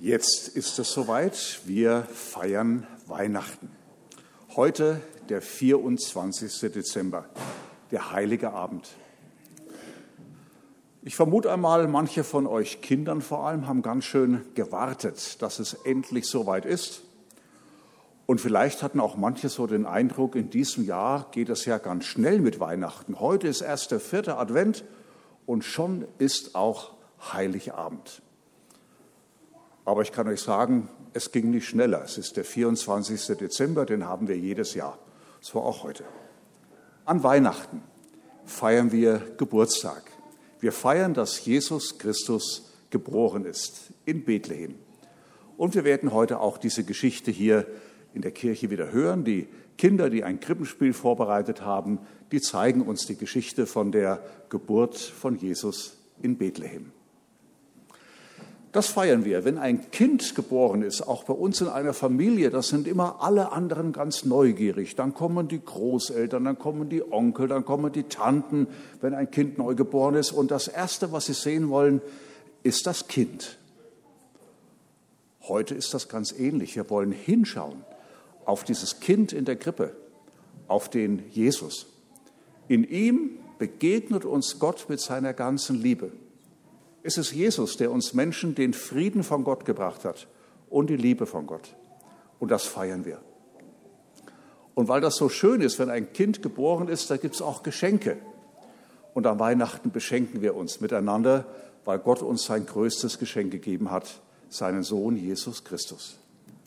Jetzt ist es soweit, wir feiern Weihnachten. Heute der 24. Dezember, der heilige Abend. Ich vermute einmal, manche von euch Kindern vor allem haben ganz schön gewartet, dass es endlich soweit ist. Und vielleicht hatten auch manche so den Eindruck, in diesem Jahr geht es ja ganz schnell mit Weihnachten. Heute ist erst der 4. Advent und schon ist auch Heiligabend. Aber ich kann euch sagen, es ging nicht schneller. Es ist der 24. Dezember, den haben wir jedes Jahr. So auch heute. An Weihnachten feiern wir Geburtstag. Wir feiern, dass Jesus Christus geboren ist in Bethlehem. Und wir werden heute auch diese Geschichte hier in der Kirche wieder hören. Die Kinder, die ein Krippenspiel vorbereitet haben, die zeigen uns die Geschichte von der Geburt von Jesus in Bethlehem. Das feiern wir, wenn ein Kind geboren ist, auch bei uns in einer Familie, das sind immer alle anderen ganz neugierig. Dann kommen die Großeltern, dann kommen die Onkel, dann kommen die Tanten, wenn ein Kind neu geboren ist. Und das Erste, was sie sehen wollen, ist das Kind. Heute ist das ganz ähnlich. Wir wollen hinschauen auf dieses Kind in der Krippe, auf den Jesus. In ihm begegnet uns Gott mit seiner ganzen Liebe. Es ist Jesus, der uns Menschen den Frieden von Gott gebracht hat und die Liebe von Gott. Und das feiern wir. Und weil das so schön ist, wenn ein Kind geboren ist, da gibt es auch Geschenke. Und an Weihnachten beschenken wir uns miteinander, weil Gott uns sein größtes Geschenk gegeben hat, seinen Sohn Jesus Christus.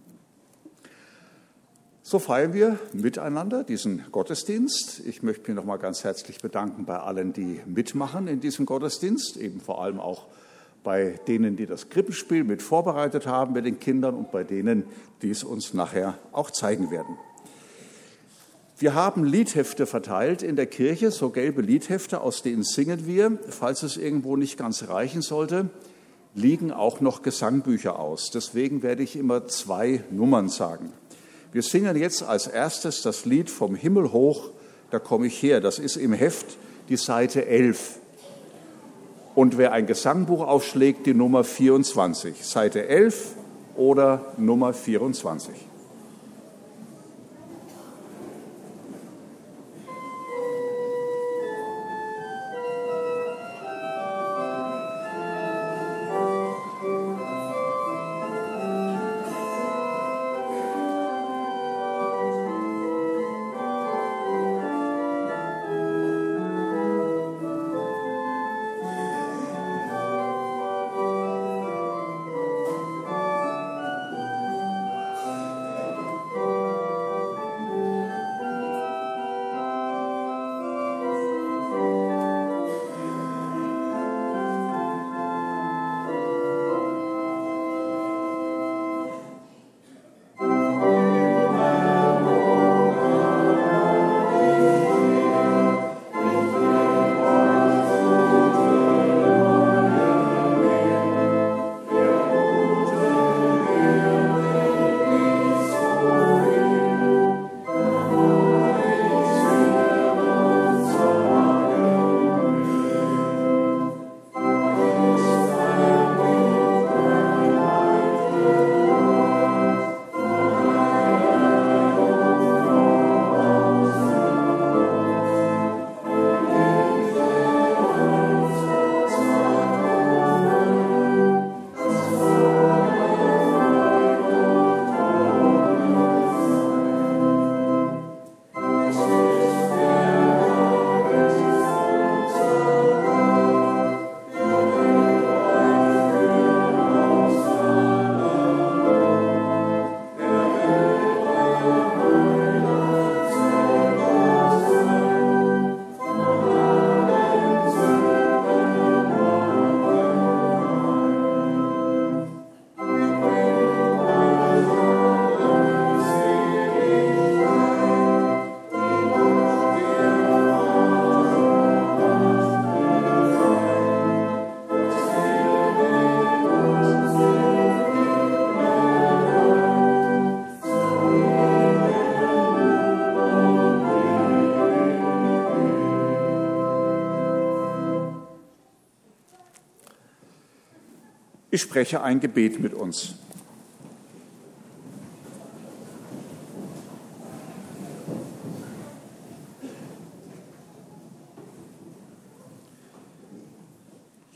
So feiern wir miteinander diesen Gottesdienst. Ich möchte mich noch mal ganz herzlich bedanken bei allen, die mitmachen in diesem Gottesdienst, eben vor allem auch bei denen, die das Krippenspiel mit vorbereitet haben mit den Kindern und bei denen, die es uns nachher auch zeigen werden. Wir haben Liedhefte verteilt in der Kirche, so gelbe Liedhefte, aus denen singen wir. Falls es irgendwo nicht ganz reichen sollte, liegen auch noch Gesangbücher aus. Deswegen werde ich immer 2 Nummern sagen. Wir singen jetzt als erstes das Lied Vom Himmel hoch, da komme ich her. Das ist im Heft die Seite 11. Und wer ein Gesangbuch aufschlägt, die Nummer 24. Seite 11 oder Nummer 24. Ich spreche ein Gebet mit uns.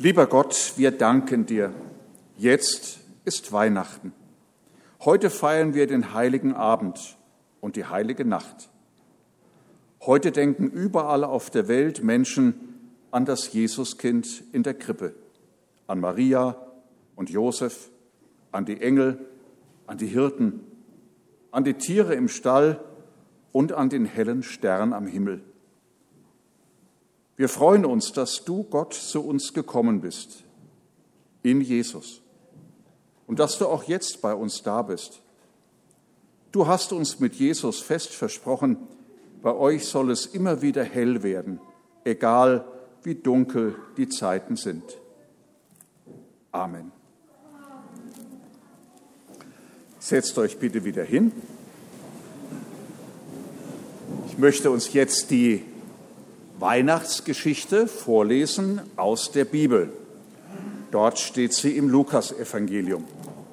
Lieber Gott, wir danken dir. Jetzt ist Weihnachten. Heute feiern wir den heiligen Abend und die heilige Nacht. Heute denken überall auf der Welt Menschen an das Jesuskind in der Krippe, an Maria und Josef, an die Engel, an die Hirten, an die Tiere im Stall und an den hellen Stern am Himmel. Wir freuen uns, dass du, Gott, zu uns gekommen bist, in Jesus, und dass du auch jetzt bei uns da bist. Du hast uns mit Jesus fest versprochen, bei euch soll es immer wieder hell werden, egal wie dunkel die Zeiten sind. Amen. Setzt euch bitte wieder hin. Ich möchte uns jetzt die Weihnachtsgeschichte vorlesen aus der Bibel. Dort steht sie im Lukasevangelium.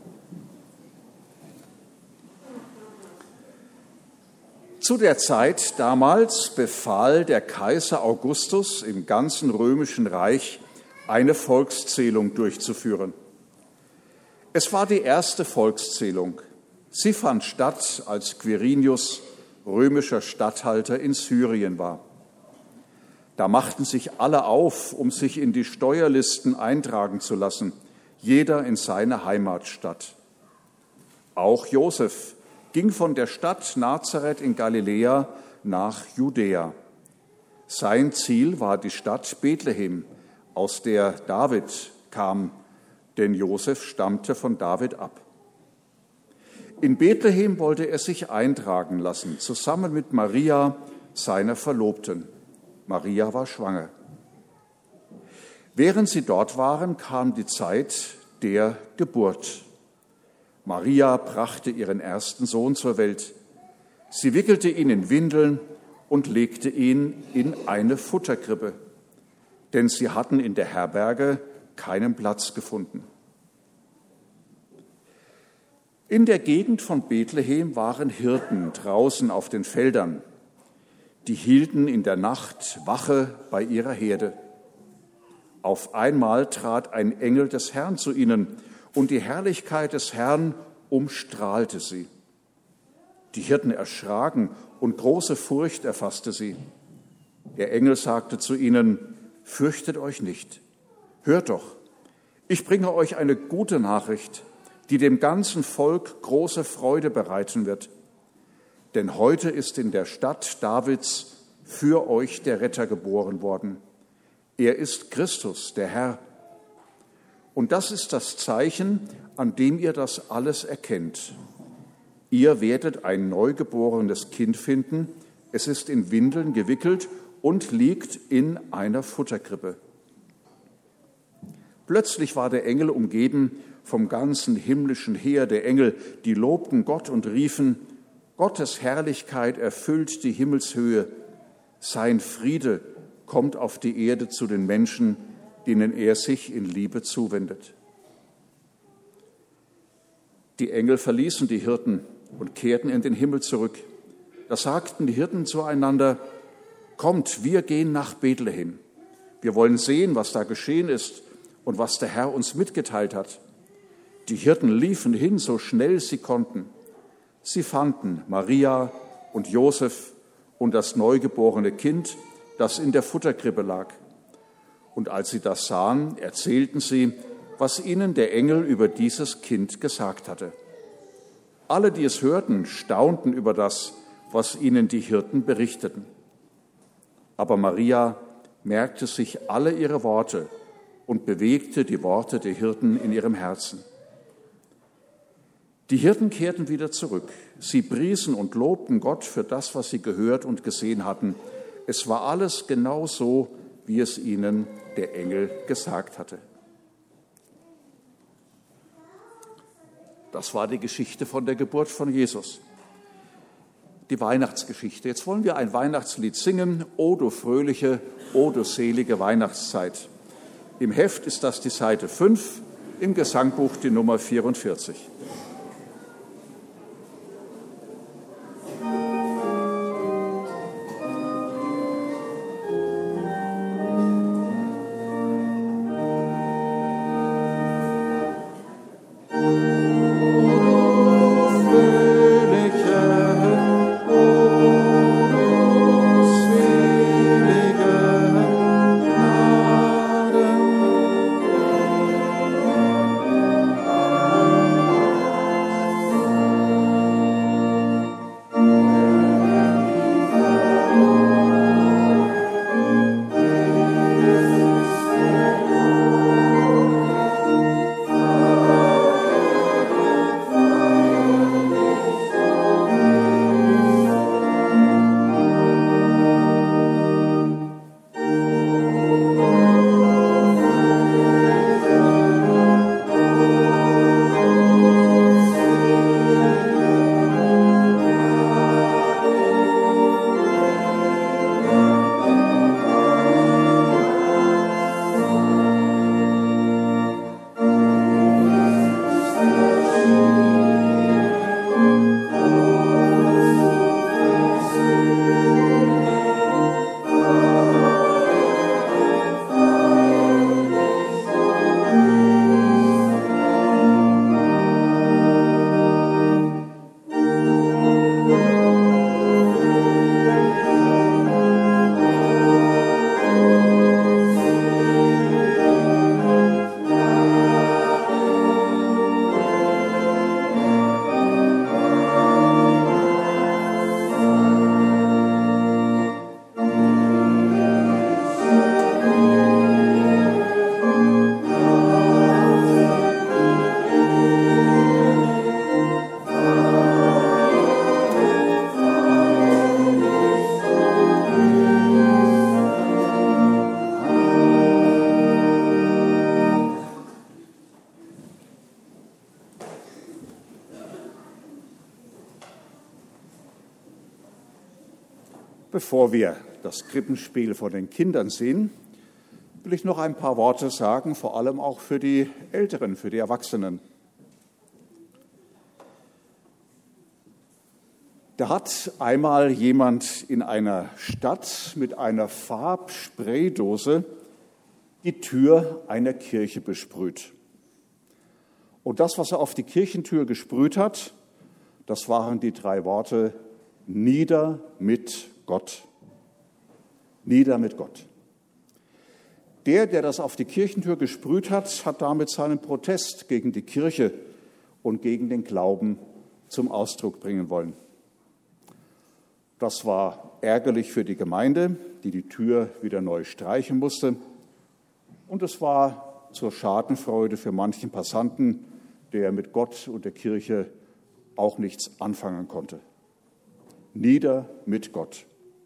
Zu der Zeit damals befahl der Kaiser Augustus im ganzen römischen Reich eine Volkszählung durchzuführen. Es war die erste Volkszählung. Sie fand statt, als Quirinius römischer Statthalter in Syrien war. Da machten sich alle auf, um sich in die Steuerlisten eintragen zu lassen, jeder in seine Heimatstadt. Auch Josef ging von der Stadt Nazareth in Galiläa nach Judäa. Sein Ziel war die Stadt Bethlehem, aus der David kam, denn Josef stammte von David ab. In Bethlehem wollte er sich eintragen lassen, zusammen mit Maria, seiner Verlobten. Maria war schwanger. Während sie dort waren, kam die Zeit der Geburt. Maria brachte ihren ersten Sohn zur Welt. Sie wickelte ihn in Windeln und legte ihn in eine Futterkrippe, denn sie hatten in der Herberge keinen Platz gefunden. In der Gegend von Bethlehem waren Hirten draußen auf den Feldern. Die hielten in der Nacht Wache bei ihrer Herde. Auf einmal trat ein Engel des Herrn zu ihnen, und die Herrlichkeit des Herrn umstrahlte sie. Die Hirten erschraken und große Furcht erfasste sie. Der Engel sagte zu ihnen: Fürchtet euch nicht. Hört doch, ich bringe euch eine gute Nachricht, die dem ganzen Volk große Freude bereiten wird. Denn heute ist in der Stadt Davids für euch der Retter geboren worden. Er ist Christus, der Herr. Und das ist das Zeichen, an dem ihr das alles erkennt. Ihr werdet ein neugeborenes Kind finden. Es ist in Windeln gewickelt und liegt in einer Futterkrippe. Plötzlich war der Engel umgeben vom ganzen himmlischen Heer der Engel, die lobten Gott und riefen: Gottes Herrlichkeit erfüllt die Himmelshöhe. Sein Friede kommt auf die Erde zu den Menschen, denen er sich in Liebe zuwendet. Die Engel verließen die Hirten und kehrten in den Himmel zurück. Da sagten die Hirten zueinander: Kommt, wir gehen nach Bethlehem. Wir wollen sehen, was da geschehen ist und was der Herr uns mitgeteilt hat. Die Hirten liefen hin, so schnell sie konnten. Sie fanden Maria und Josef und das neugeborene Kind, das in der Futterkrippe lag. Und als sie das sahen, erzählten sie, was ihnen der Engel über dieses Kind gesagt hatte. Alle, die es hörten, staunten über das, was ihnen die Hirten berichteten. Aber Maria merkte sich alle ihre Worte und bewegte die Worte der Hirten in ihrem Herzen. Die Hirten kehrten wieder zurück. Sie priesen und lobten Gott für das, was sie gehört und gesehen hatten. Es war alles genau so, wie es ihnen der Engel gesagt hatte. Das war die Geschichte von der Geburt von Jesus. Die Weihnachtsgeschichte. Jetzt wollen wir ein Weihnachtslied singen. O du fröhliche, o du selige Weihnachtszeit. Im Heft ist das die Seite 5, im Gesangbuch die Nummer 44. Bevor wir das Krippenspiel von den Kindern sehen, will ich noch ein paar Worte sagen, vor allem auch für die Älteren, für die Erwachsenen. Da hat einmal jemand in einer Stadt mit einer Farbspraydose die Tür einer Kirche besprüht. Und das, was er auf die Kirchentür gesprüht hat, das waren die 3 Worte: Nieder mit Gott. Nieder mit Gott. Der das auf die Kirchentür gesprüht hat, hat damit seinen Protest gegen die Kirche und gegen den Glauben zum Ausdruck bringen wollen. Das war ärgerlich für die Gemeinde, die Tür wieder neu streichen musste. Und es war zur Schadenfreude für manchen Passanten, der mit Gott und der Kirche auch nichts anfangen konnte. Nieder mit Gott.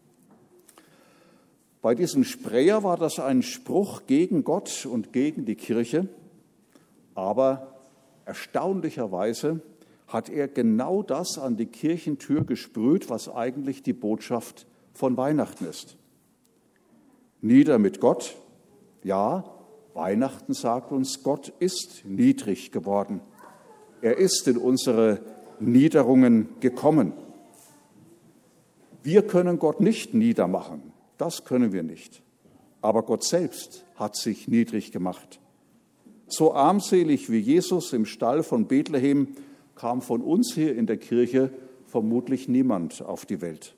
Bei diesem Sprayer war das ein Spruch gegen Gott und gegen die Kirche, aber erstaunlicherweise hat er genau das an die Kirchentür gesprüht, was eigentlich die Botschaft von Weihnachten ist. Nieder mit Gott. Ja, Weihnachten sagt uns, Gott ist niedrig geworden. Er ist in unsere Niederungen gekommen. Wir können Gott nicht niedermachen, das können wir nicht. Aber Gott selbst hat sich niedrig gemacht. So armselig wie Jesus im Stall von Bethlehem kam von uns hier in der Kirche vermutlich niemand auf die Welt.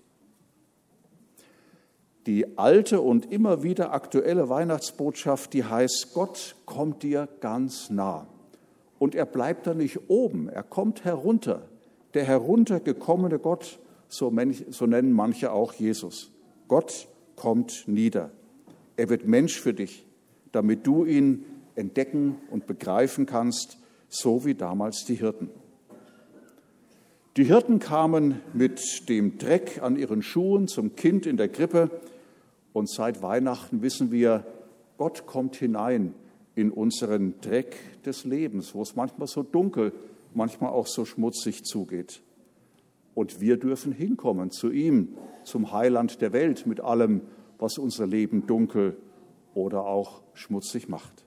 Die alte und immer wieder aktuelle Weihnachtsbotschaft, die heißt, Gott kommt dir ganz nah. Und er bleibt da nicht oben, er kommt herunter. Der heruntergekommene Gott, so nennen manche auch Jesus. Gott kommt nieder. Er wird Mensch für dich, damit du ihn entdecken und begreifen kannst, so wie damals die Hirten. Die Hirten kamen mit dem Dreck an ihren Schuhen zum Kind in der Krippe. Und seit Weihnachten wissen wir, Gott kommt hinein in unseren Dreck des Lebens, wo es manchmal so dunkel, manchmal auch so schmutzig zugeht. Und wir dürfen hinkommen zu ihm, zum Heiland der Welt, mit allem, was unser Leben dunkel oder auch schmutzig macht.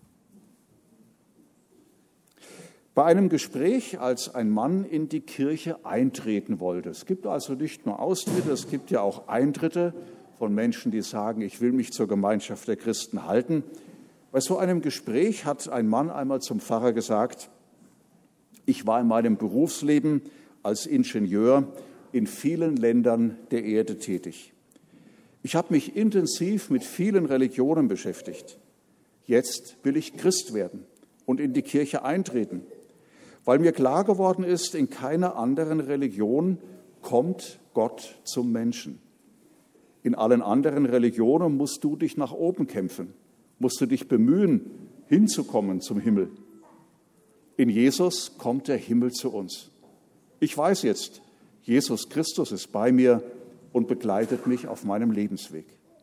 Bei einem Gespräch, als ein Mann in die Kirche eintreten wollte. Es gibt also nicht nur Austritte, es gibt ja auch Eintritte von Menschen, die sagen, ich will mich zur Gemeinschaft der Christen halten. Bei so einem Gespräch hat ein Mann einmal zum Pfarrer gesagt, ich war in meinem Berufsleben als Ingenieur in vielen Ländern der Erde tätig. Ich habe mich intensiv mit vielen Religionen beschäftigt. Jetzt will ich Christ werden und in die Kirche eintreten, weil mir klar geworden ist, in keiner anderen Religion kommt Gott zum Menschen. In allen anderen Religionen musst du dich nach oben kämpfen, musst du dich bemühen, hinzukommen zum Himmel. In Jesus kommt der Himmel zu uns. Ich weiß jetzt, Jesus Christus ist bei mir und begleitet mich auf meinem Lebensweg.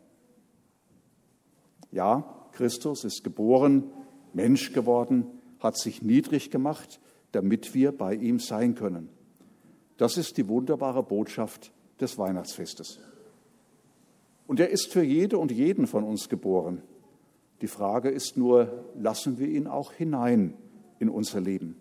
Ja, Christus ist geboren, Mensch geworden, hat sich niedrig gemacht, damit wir bei ihm sein können. Das ist die wunderbare Botschaft des Weihnachtsfestes. Und er ist für jede und jeden von uns geboren. Die Frage ist nur, lassen wir ihn auch hinein in unser Leben?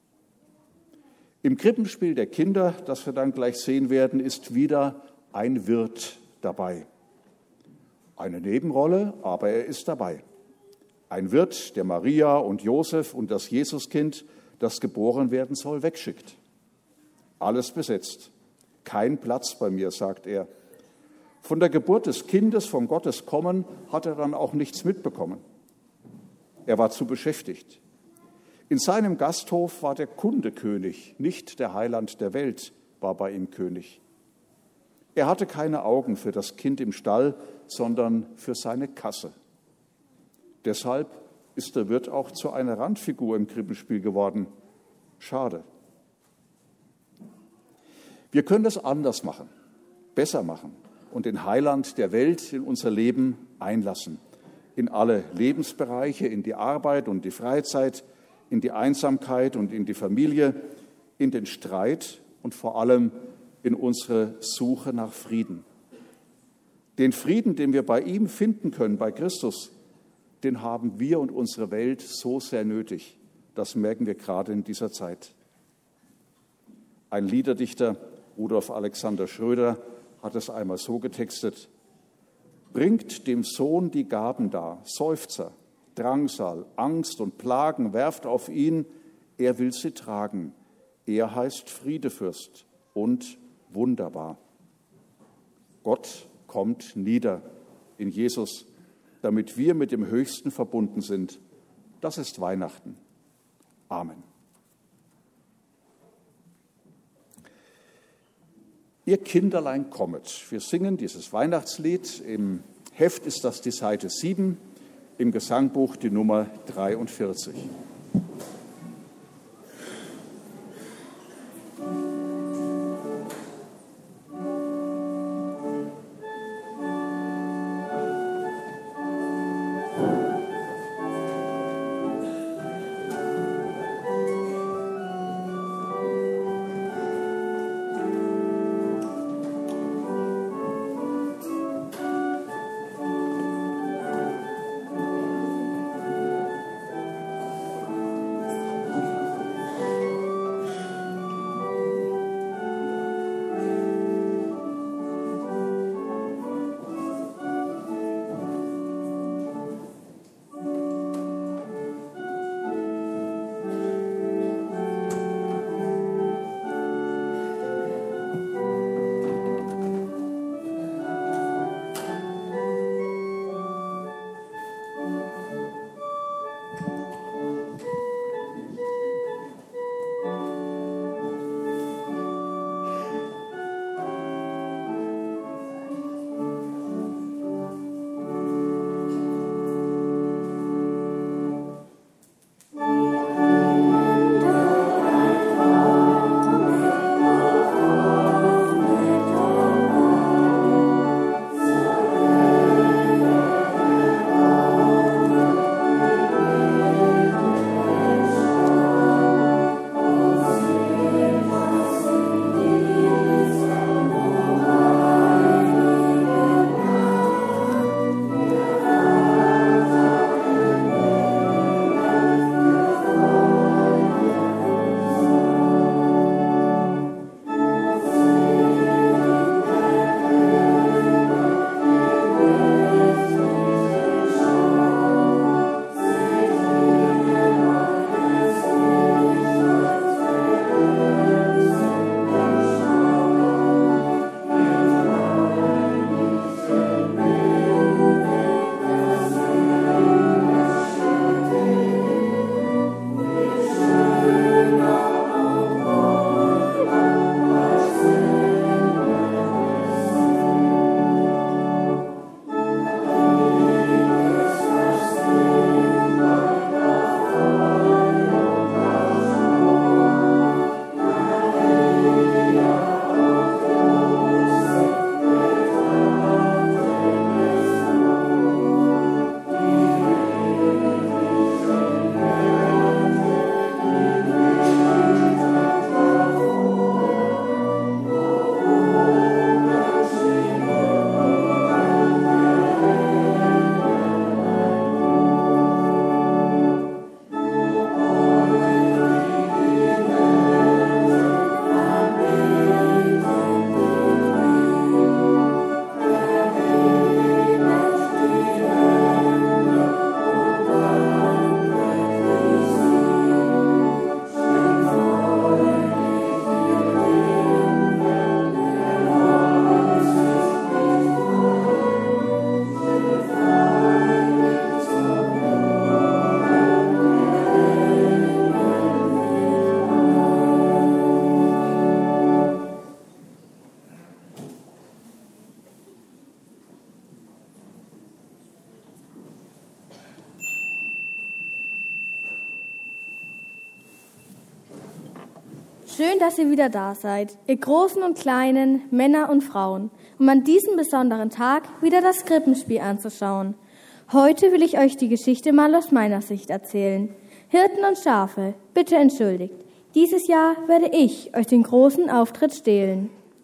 Im Krippenspiel der Kinder, das wir dann gleich sehen werden, ist wieder ein Wirt dabei. Eine Nebenrolle, aber er ist dabei. Ein Wirt, der Maria und Josef und das Jesuskind, das geboren werden soll, wegschickt. Alles besetzt. Kein Platz bei mir, sagt er. Von der Geburt des Kindes, von Gottes Kommen, hat er dann auch nichts mitbekommen. Er war zu beschäftigt. In seinem Gasthof war der Kundekönig, nicht der Heiland der Welt, war bei ihm König. Er hatte keine Augen für das Kind im Stall, sondern für seine Kasse. Deshalb ist der Wirt auch zu einer Randfigur im Krippenspiel geworden. Schade. Wir können das anders machen, besser machen und den Heiland der Welt in unser Leben einlassen. In alle Lebensbereiche, in die Arbeit und die Freizeit, in die Einsamkeit und in die Familie, in den Streit und vor allem in unsere Suche nach Frieden. Den Frieden, den wir bei ihm finden können, bei Christus, den haben wir und unsere Welt so sehr nötig. Das merken wir gerade in dieser Zeit. Ein Liederdichter, Rudolf Alexander Schröder, hat es einmal so getextet: Bringt dem Sohn die Gaben dar, Seufzer, Drangsal, Angst und Plagen, werft auf ihn, er will sie tragen. Er heißt Friedefürst und wunderbar. Gott kommt nieder in Jesus, damit wir mit dem Höchsten verbunden sind. Das ist Weihnachten. Amen. Ihr Kinderlein kommet. Wir singen dieses Weihnachtslied. Im Heft ist das die Seite 7, im Gesangbuch die Nummer 43. Schön, dass ihr wieder da seid, ihr Großen und Kleinen, Männer und Frauen, um an diesem besonderen Tag wieder das Krippenspiel anzuschauen. Heute will ich euch die Geschichte mal aus meiner Sicht erzählen. Hirten und Schafe, bitte entschuldigt. Dieses Jahr werde ich euch den großen Auftritt stehlen.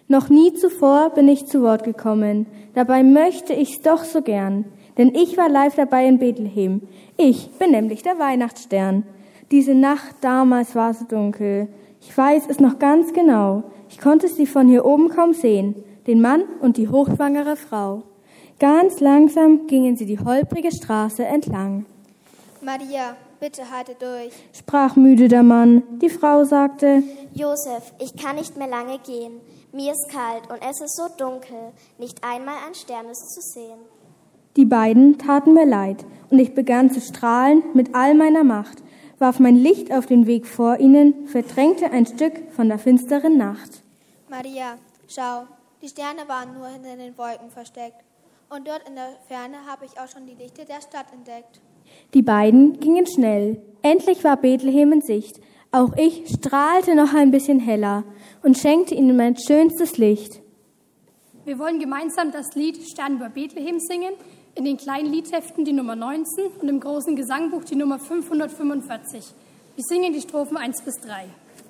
Noch nie zuvor bin ich zu Wort gekommen. Dabei möchte ich's doch so gern. Denn ich war live dabei in Bethlehem. Ich bin nämlich der Weihnachtsstern. Diese Nacht damals war so dunkel. Ich weiß es noch ganz genau. Ich konnte sie von hier oben kaum sehen. Den Mann und die hochschwangere Frau. Ganz langsam gingen sie die holprige Straße entlang. Maria, bitte halte durch, Sprach müde der Mann. Die Frau sagte: Josef, ich kann nicht mehr lange gehen. Mir ist kalt und es ist so dunkel. Nicht einmal ein Stern ist zu sehen. Die beiden taten mir leid, und ich begann zu strahlen mit all meiner Macht, warf mein Licht auf den Weg vor ihnen, verdrängte ein Stück von der finsteren Nacht. Maria, schau, die Sterne waren nur hinter den Wolken versteckt. Und dort in der Ferne habe ich auch schon die Lichter der Stadt entdeckt. Die beiden gingen schnell. Endlich war Bethlehem in Sicht. Auch ich strahlte noch ein bisschen heller und schenkte ihnen mein schönstes Licht. Wir wollen gemeinsam das Lied Stern über Bethlehem singen, in den kleinen Liedheften die Nummer 19 und im großen Gesangbuch die Nummer 545. Wir singen die Strophen 1 bis 3.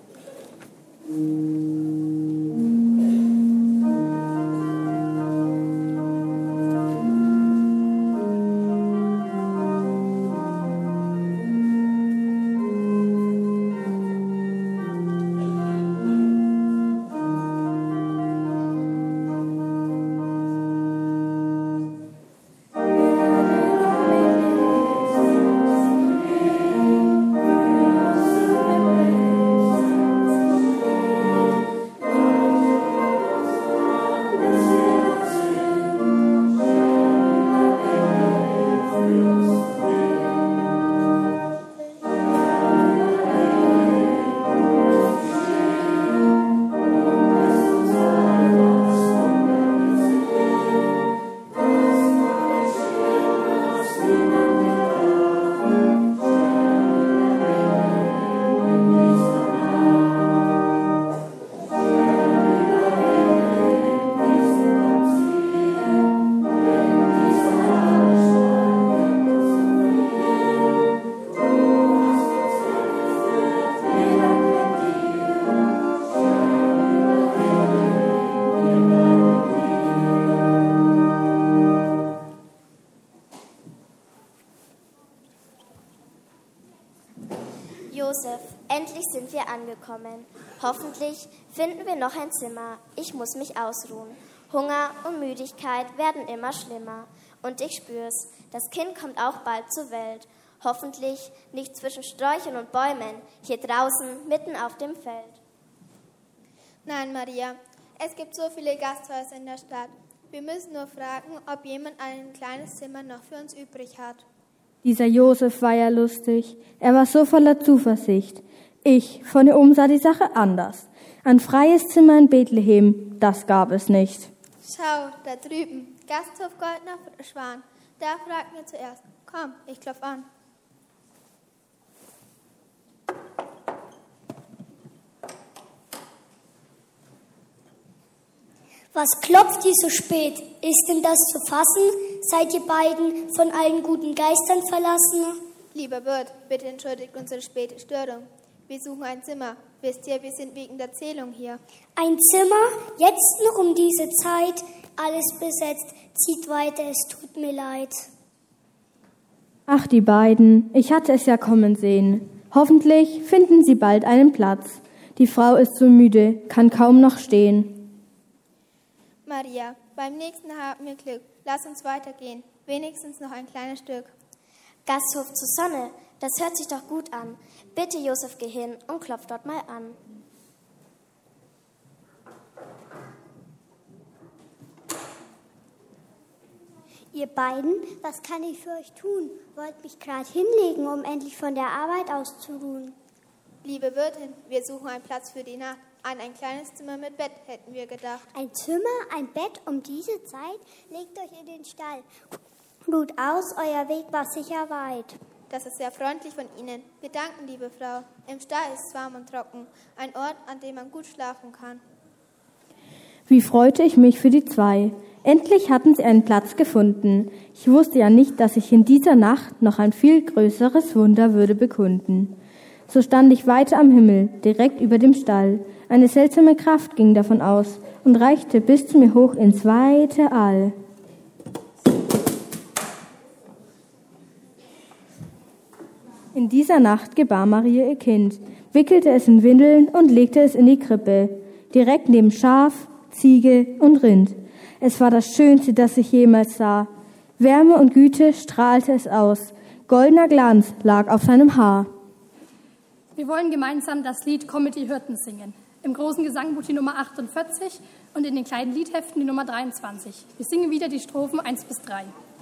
Josef, endlich sind wir angekommen. Hoffentlich finden wir noch ein Zimmer. Ich muss mich ausruhen. Hunger und Müdigkeit werden immer schlimmer. Und ich spür's, das Kind kommt auch bald zur Welt. Hoffentlich nicht zwischen Sträuchern und Bäumen, hier draußen mitten auf dem Feld. Nein, Maria, es gibt so viele Gasthäuser in der Stadt. Wir müssen nur fragen, ob jemand ein kleines Zimmer noch für uns übrig hat. Dieser Josef war ja lustig. Er war so voller Zuversicht. Ich von hier oben sah die Sache anders. Ein freies Zimmer in Bethlehem, das gab es nicht. Schau, da drüben, Gasthof Goldener Schwan. Da fragt mir zuerst. Komm, ich klopf an. Was klopft ihr so spät? Ist denn das zu fassen? Seid ihr beiden von allen guten Geistern verlassen? Lieber Wirt, bitte entschuldigt unsere späte Störung. Wir suchen ein Zimmer. Wisst ihr, wir sind wegen der Zählung hier. Ein Zimmer? Jetzt noch um diese Zeit? Alles besetzt. Zieht weiter, es tut mir leid. Ach, die beiden. Ich hatte es ja kommen sehen. Hoffentlich finden sie bald einen Platz. Die Frau ist so müde, kann kaum noch stehen. Maria, beim nächsten haben wir Glück. Lass uns weitergehen. Wenigstens noch ein kleines Stück. Gasthof zur Sonne, das hört sich doch gut an. Bitte, Josef, geh hin und klopf dort mal an. Ihr beiden, was kann ich für euch tun? Wollt mich gerade hinlegen, um endlich von der Arbeit auszuruhen. Liebe Wirtin, wir suchen einen Platz für die Nacht. An ein kleines Zimmer mit Bett, hätten wir gedacht. Ein Zimmer, ein Bett um diese Zeit? Legt euch in den Stall. Ruht aus, euer Weg war sicher weit. Das ist sehr freundlich von Ihnen. Wir danken, liebe Frau. Im Stall ist es warm und trocken. Ein Ort, an dem man gut schlafen kann. Wie freute ich mich für die zwei. Endlich hatten sie einen Platz gefunden. Ich wusste ja nicht, dass ich in dieser Nacht noch ein viel größeres Wunder würde bekunden. So stand ich weiter am Himmel, direkt über dem Stall. Eine seltsame Kraft ging davon aus und reichte bis zu mir hoch ins weite All. In dieser Nacht gebar Maria ihr Kind, wickelte es in Windeln und legte es in die Krippe, direkt neben Schaf, Ziege und Rind. Es war das Schönste, das ich jemals sah. Wärme und Güte strahlte es aus. Goldener Glanz lag auf seinem Haar. Wir wollen gemeinsam das Lied Komm mit die Hirten singen. Im großen Gesangbuch die Nummer 48 und in den kleinen Liedheften die Nummer 23. Wir singen wieder die Strophen 1 bis 3.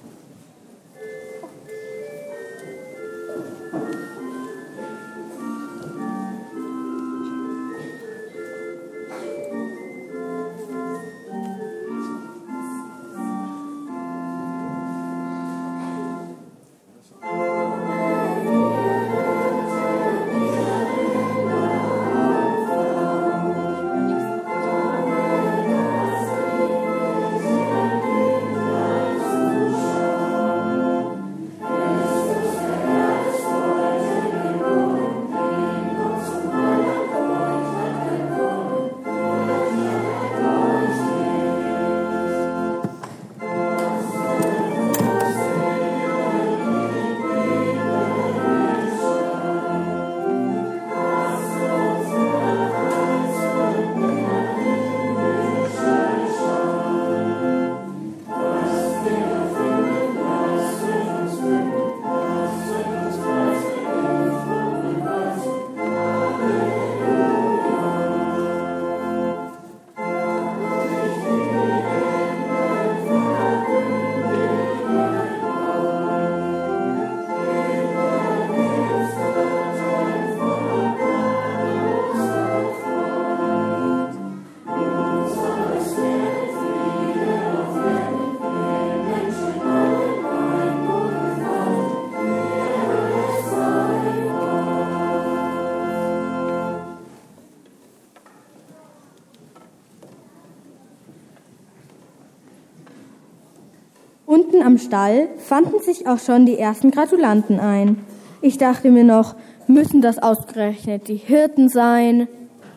Unten am Stall fanden sich auch schon die ersten Gratulanten ein. Ich dachte mir noch, müssen das ausgerechnet die Hirten sein?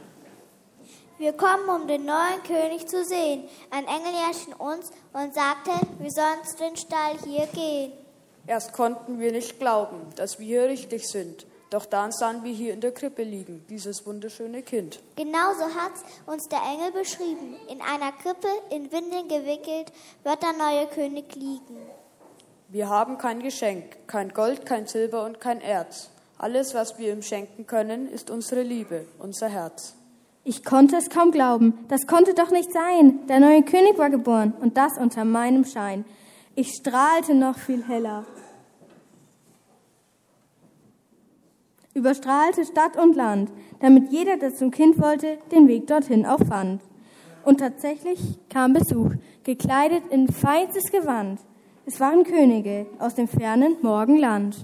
Wir kommen, um den neuen König zu sehen. Ein Engel erschien uns und sagte, wir sollen zu den Stall hier gehen. Erst konnten wir nicht glauben, dass wir hier richtig sind. Doch dann sahen wir hier in der Krippe liegen, dieses wunderschöne Kind. Genauso hat's uns der Engel beschrieben. In einer Krippe, in Windeln gewickelt, wird der neue König liegen. Wir haben kein Geschenk, kein Gold, kein Silber und kein Erz. Alles, was wir ihm schenken können, ist unsere Liebe, unser Herz. Ich konnte es kaum glauben. Das konnte doch nicht sein. Der neue König war geboren und das unter meinem Schein. Ich strahlte noch viel heller. Überstrahlte Stadt und Land, damit jeder, der zum Kind wollte, den Weg dorthin auch fand. Und tatsächlich kam Besuch, gekleidet in feinstes Gewand. Es waren Könige aus dem fernen Morgenland.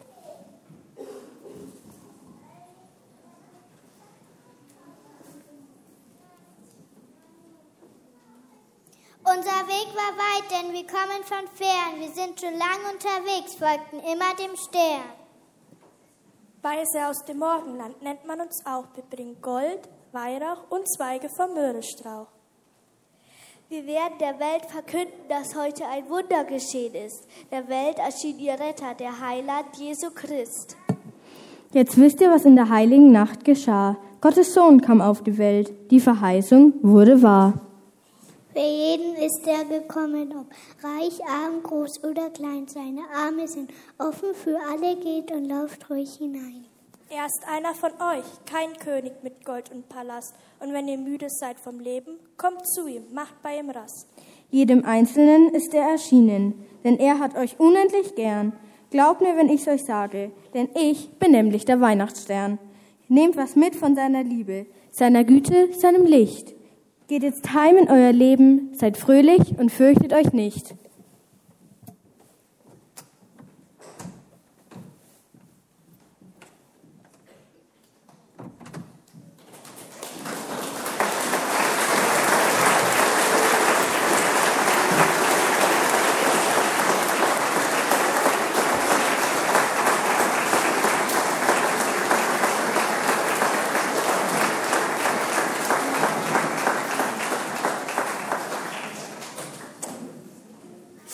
Unser Weg war weit, denn wir kommen von fern. Wir sind schon lang unterwegs, folgten immer dem Stern. Weise aus dem Morgenland nennt man uns auch. Wir bringen Gold, Weihrauch und Zweige vom Myrrhestrauch. Wir werden der Welt verkünden, dass heute ein Wunder geschehen ist. Der Welt erschien ihr Retter, der Heiland Jesu Christ. Jetzt wisst ihr, was in der heiligen Nacht geschah. Gottes Sohn kam auf die Welt. Die Verheißung wurde wahr. Für jeden ist er gekommen, ob reich, arm, groß oder klein. Seine Arme sind offen für alle, geht und lauft ruhig hinein. Er ist einer von euch, kein König mit Gold und Palast. Und wenn ihr müde seid vom Leben, kommt zu ihm, macht bei ihm Rast. Jedem Einzelnen ist er erschienen, denn er hat euch unendlich gern. Glaubt mir, wenn ich's euch sage, denn ich bin nämlich der Weihnachtsstern. Nehmt was mit von seiner Liebe, seiner Güte, seinem Licht. Geht jetzt heim in euer Leben, seid fröhlich und fürchtet euch nicht.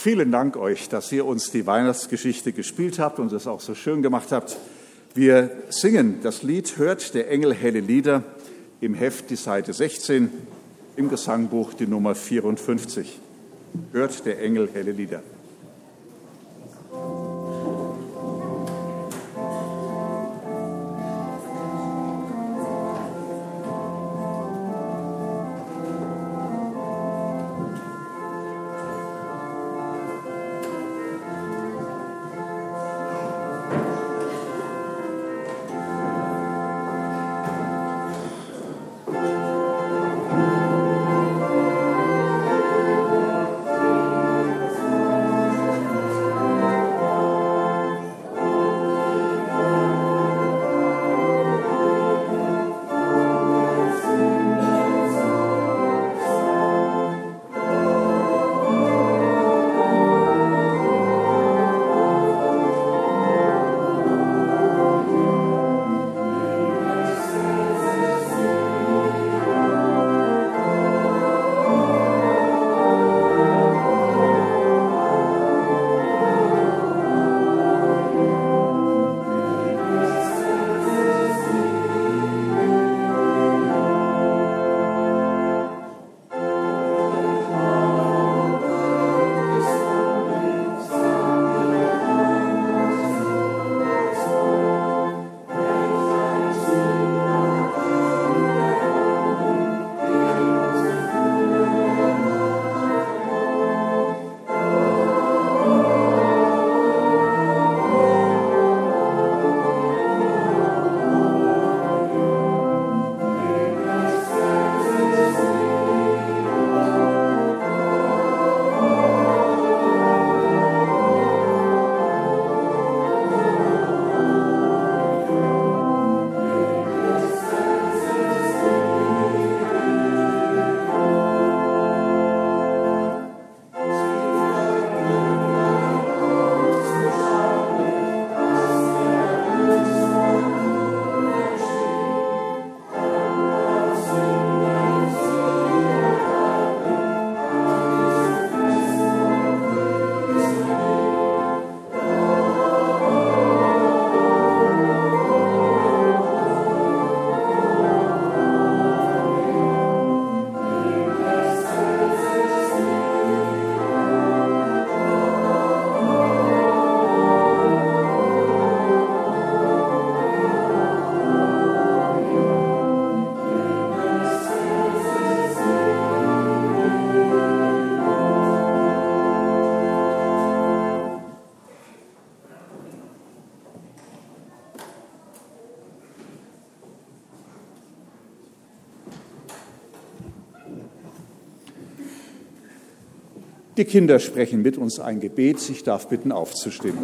Vielen Dank euch, dass ihr uns die Weihnachtsgeschichte gespielt habt und es auch so schön gemacht habt. Wir singen das Lied Hört der Engel helle Lieder im Heft, die Seite 16, im Gesangbuch die Nummer 54. Hört der Engel helle Lieder. Die Kinder sprechen mit uns ein Gebet. Ich darf bitten, aufzustehen.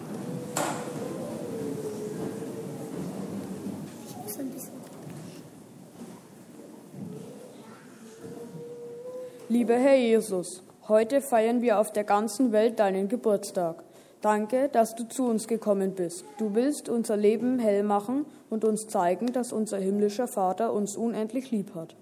Lieber Herr Jesus, heute feiern wir auf der ganzen Welt deinen Geburtstag. Danke, dass du zu uns gekommen bist. Du willst unser Leben hell machen und uns zeigen, dass unser himmlischer Vater uns unendlich lieb hat.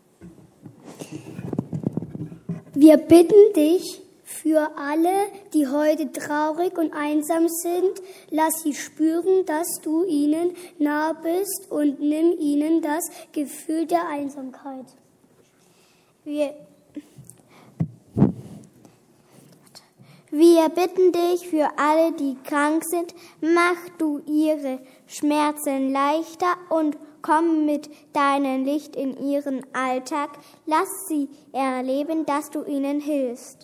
Wir bitten dich für alle, die heute traurig und einsam sind. Lass sie spüren, dass du ihnen nah bist und nimm ihnen das Gefühl der Einsamkeit. Wir bitten dich für alle, die krank sind. Mach du ihre Schmerzen leichter und komm mit deinem Licht in ihren Alltag. Lass sie erleben, dass du ihnen hilfst.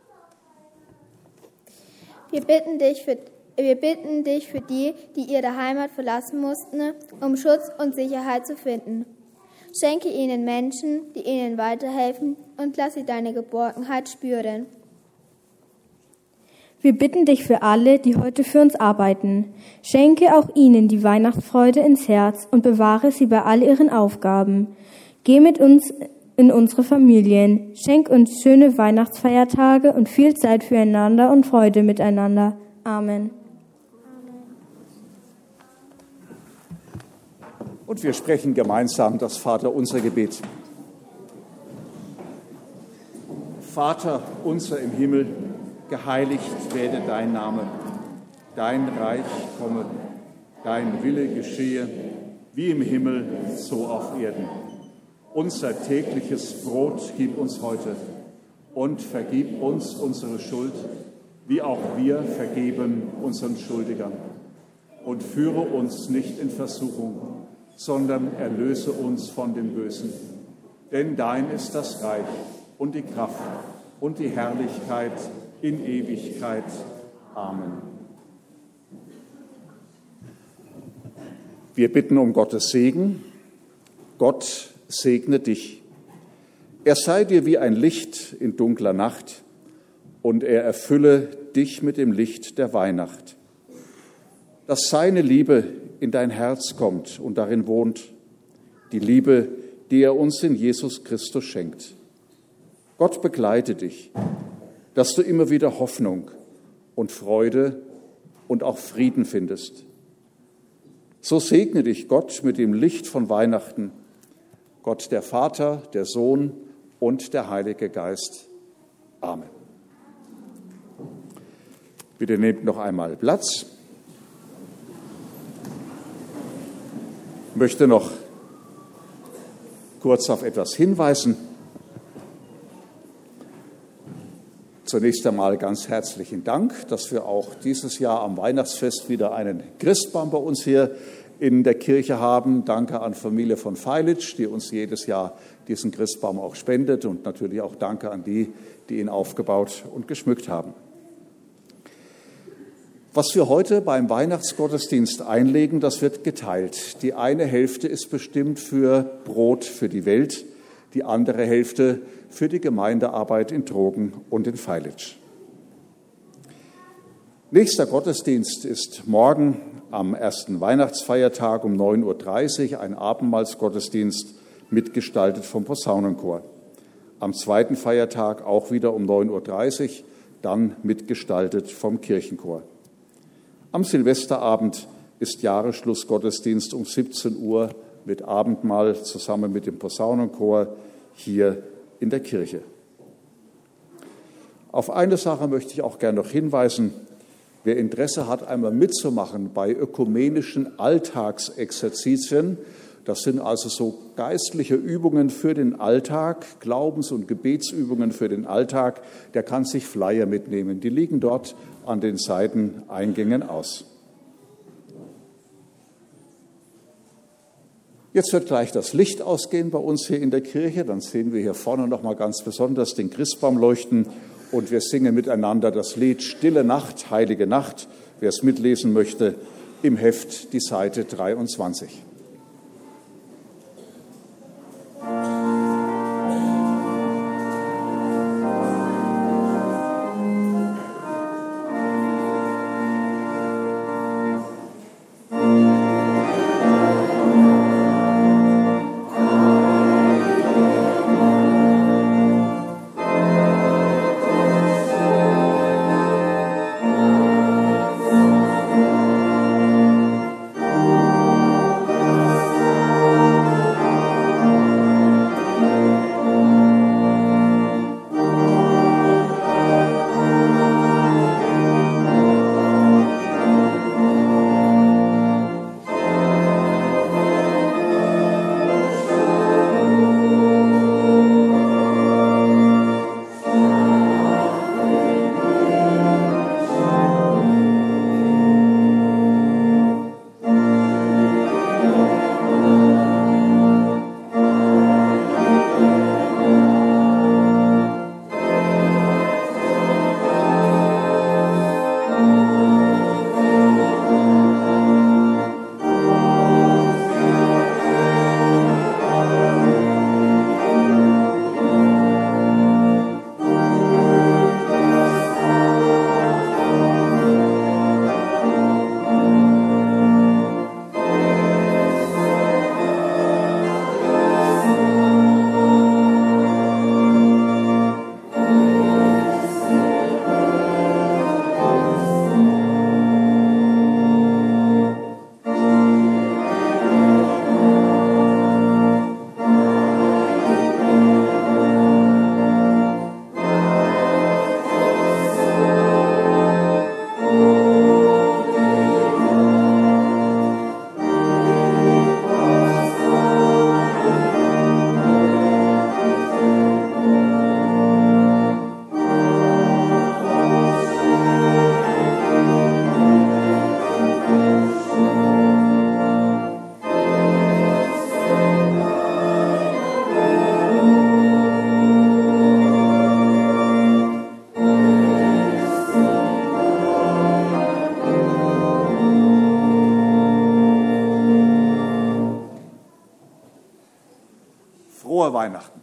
Wir bitten dich für die, die ihre Heimat verlassen mussten, um Schutz und Sicherheit zu finden. Schenke ihnen Menschen, die ihnen weiterhelfen, und lass sie deine Geborgenheit spüren. Wir bitten dich für alle, die heute für uns arbeiten. Schenke auch ihnen die Weihnachtsfreude ins Herz und bewahre sie bei all ihren Aufgaben. Geh mit uns in unsere Familien. Schenk uns schöne Weihnachtsfeiertage und viel Zeit füreinander und Freude miteinander. Amen. Und wir sprechen gemeinsam das Vaterunser Gebet. Vater unser im Himmel, geheiligt werde dein Name, dein Reich komme, dein Wille geschehe, wie im Himmel, so auf Erden. Unser tägliches Brot gib uns heute und vergib uns unsere Schuld, wie auch wir vergeben unseren Schuldigern. Und führe uns nicht in Versuchung, sondern erlöse uns von dem Bösen. Denn dein ist das Reich und die Kraft und die Herrlichkeit in Ewigkeit. Amen. Wir bitten um Gottes Segen. Gott segne dich. Er sei dir wie ein Licht in dunkler Nacht und er erfülle dich mit dem Licht der Weihnacht. Dass seine Liebe in dein Herz kommt und darin wohnt, die Liebe, die er uns in Jesus Christus schenkt. Gott begleite dich, dass du immer wieder Hoffnung und Freude und auch Frieden findest. So segne dich Gott mit dem Licht von Weihnachten, Gott der Vater, der Sohn und der Heilige Geist. Amen. Bitte nehmt noch einmal Platz. Ich möchte noch kurz auf etwas hinweisen. Zunächst einmal ganz herzlichen Dank, dass wir auch dieses Jahr am Weihnachtsfest wieder einen Christbaum bei uns hier in der Kirche haben. Danke an Familie von Feilitsch, die uns jedes Jahr diesen Christbaum auch spendet, und natürlich auch danke an die, die ihn aufgebaut und geschmückt haben. Was wir heute beim Weihnachtsgottesdienst einlegen, das wird geteilt. Die eine Hälfte ist bestimmt für Brot für die Welt, die andere Hälfte für die Gemeindearbeit in Trogen und in Feilitsch. Nächster Gottesdienst ist morgen am ersten Weihnachtsfeiertag um 9.30 Uhr ein Abendmahlsgottesdienst, mitgestaltet vom Posaunenchor. Am zweiten Feiertag auch wieder um 9.30 Uhr, dann mitgestaltet vom Kirchenchor. Am Silvesterabend ist Jahresschlussgottesdienst um 17 Uhr mit Abendmahl zusammen mit dem Posaunenchor hier in der Kirche. Auf eine Sache möchte ich auch gerne noch hinweisen. Wer Interesse hat, einmal mitzumachen bei ökumenischen Alltagsexerzitien, das sind also so geistliche Übungen für den Alltag, Glaubens- und Gebetsübungen für den Alltag, der kann sich Flyer mitnehmen. Die liegen dort an den Seiteneingängen aus. Jetzt wird gleich das Licht ausgehen bei uns hier in der Kirche. Dann sehen wir hier vorne noch mal ganz besonders den Christbaum leuchten und wir singen miteinander das Lied Stille Nacht, Heilige Nacht. Wer es mitlesen möchte, im Heft die Seite 23. Frohe Weihnachten.